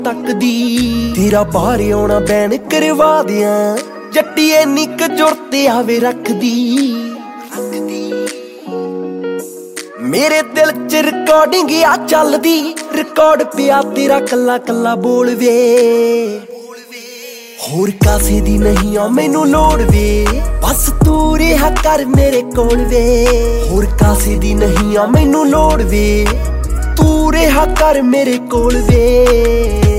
ਤੱਕਦੀ ਤੇਰਾ ਬਾਹਰ ਆਉਣਾ ਬੈਨ ਕਰਵਾ ਦਿਆਂ ਜੱਟੀ ਐਨੀ ਕੁ ਜੁਰਤ ਆਵੇ ਰੱਖਦੀ ਮੇਰੇ ਦਿਲ 'ਚ ਰਿਕਾਰਡਿੰਗ ਆ ਚੱਲਦੀ ਰਿਕਾਰਡ ਪਿਆ ਤੇਰਾ ਕੱਲਾ ਕੱਲਾ ਬੋਲ ਵੇ ਹੋਰ ਕਾਸੇ ਦੀ ਨਹੀਂ ਆ ਮੈਨੂੰ ਲੋੜ ਵੇ ਬਸ ਤੂੰ ਰਿਹਾ ਕਰ ਮੇਰੇ ਕੋਲ ਵੇ ਹੋਰ ਕਾਸੇ ਦੀ ਨਹੀਂ ਆ ਮੈਨੂੰ ਲੋੜ ਵੇ ਤੂੰ ਰਿਹਾ ਕਰ ਮੇਰੇ ਕੋਲ ਵੇ